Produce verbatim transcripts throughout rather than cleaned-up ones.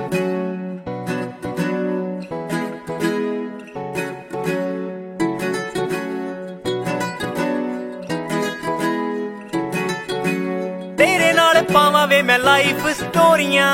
तेरे नाल पावां वे मैं लाइफ स्टोरियां,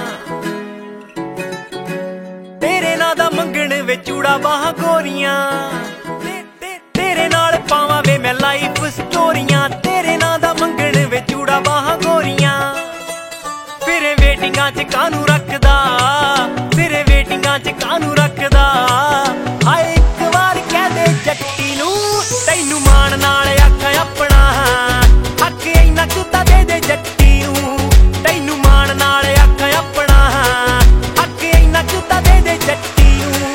तेरे नां दा मंगण वे चूड़ा बाह गोरियां। तेरे नाल पावां वे मैं लाइफ स्टोरियां, तेरे नां दा मंगण वे चूड़ा बाह गोरियां। फिर वेटिंगां च कानू रखदा, फिर वेटिंगां च कानू रखदा। हाय इक वार कह दे जट्टी नूं, तैनू मान नाल आख अपना हक इन्ना कुं तां दे दे जट्टी नूं। तैनू मान नाल आख अपना हक इन्ना कुं तां दे दे जट्टी नूं।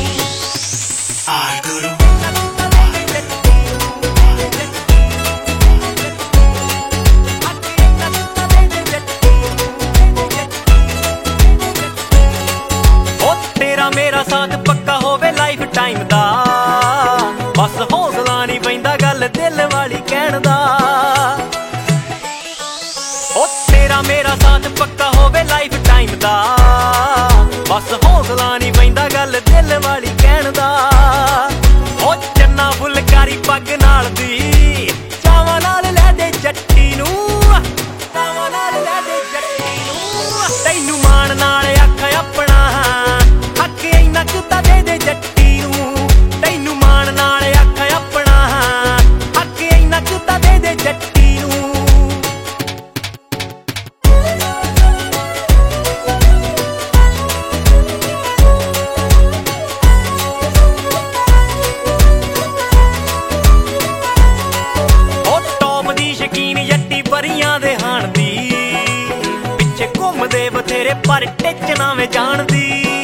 मेरा साथ पक्का होवे लाइफ टाइम दा, बस हौसला नहीं पैंदा गल दिल वाली कहण दा। ओ तेरा मेरा साथ पक्का होवे लाइफ टाइम दा, बस हौसला नहीं पैंदा गल दिल वाली कहण दा। ओ चन्ना फुलकारी पग नाल दी, चावां नाल लै दे जट्टी नूं, चावां नाल लै दे जट्टी नूं। तैनू मान नाल आख अपना दे दे जट्टी नूं। तैनू मान नाल आख अपना हक इन्ना कुं तां दे दे जट्टी नूं। ओ टॉप दी शकीन जट्टी परियां दे हाण दी, पिछे घुमदे बथेरे पर टिचना वे जाणदी।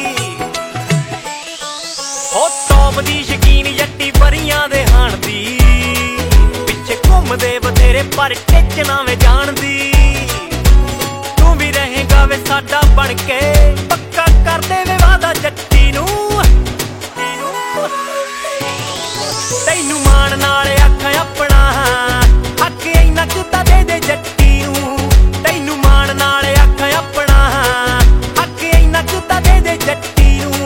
ओ टॉप दी शकीन जट्टी परियां दे हाण दी, पिछे घुमदे बथेरे पर टिचना वे जाणदी। तू भी रहेगा वे साडा बन के, पक्का कर दे वे वादा जट्टी नूं। तैनू मान नाल आख अपना हक इन्ना कुं तां दे दे जट्टी नूं। तैनू मान नाल आख अपना हक इन्ना कुं तां दे दे जट्टी नूं।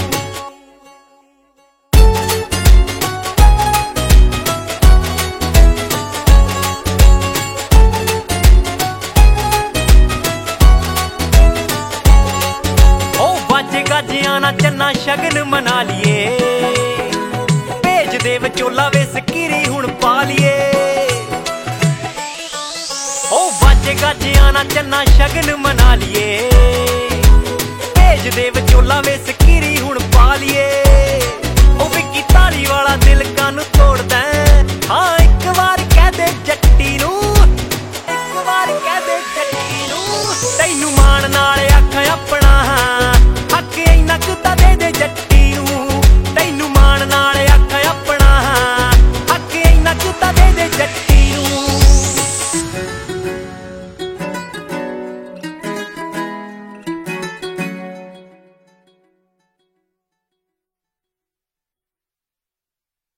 गाजियां ना चन्ना शगन मना लिए, भेज दे विचोला वे सकीरी हुण पा लिए। ओ बाजे गाजियां ना चन्ना शगन मना लिए, भेज दे विचोला वे सकीरी हुण पा लिए। ओ विक्की ताली वाला दिल कानू तोड़दा, हाँ इक वार कह दे जट्टी नूं, इक वार कह दे जट्टी नूं। तैनू मान नाल आख अपना हक इन्ना कुं तां दे दे जट्टी।